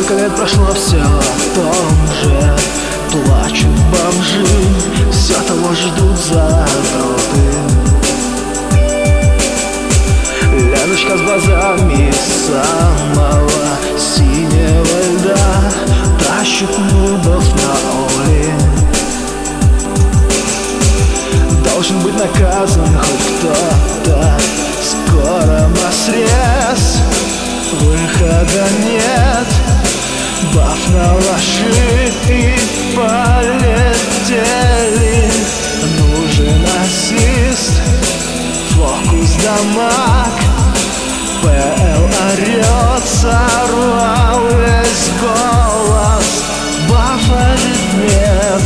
Сколько лет прошло, все о том же. Плачут бомжи, все того ждут загроды. Леночка с глазами самого синего льда тащит нудов на оле. Должен быть наказан хоть кто-то, скоро на срез. Выхода нет, баф наложи и полетели. Нужен ассист, фокус дамаг. ПЛ орёт, сорвал весь голос. Бафа ведь нет,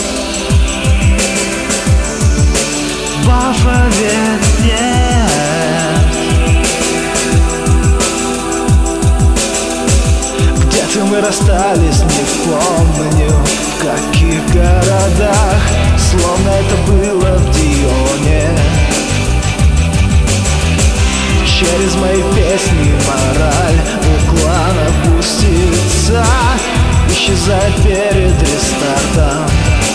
бафа ведь нет. Где-то мы расстались, не помню в каких городах. Словно это было в Дионе. Через мои песни мораль у клана пустится, исчезает перед рестартом.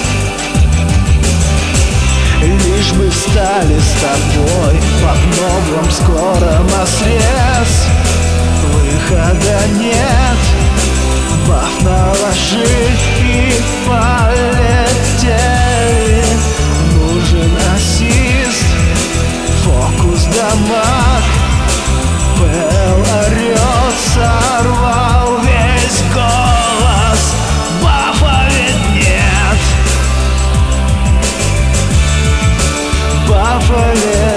Лишь бы встали с тобой под новым скоро на срез. Выхода нет, баф наложи и полетели. Нужен ассист, фокус дамаг. ПЛ орёт, сорвал весь голос. Бафа ведь нет, бафа нет.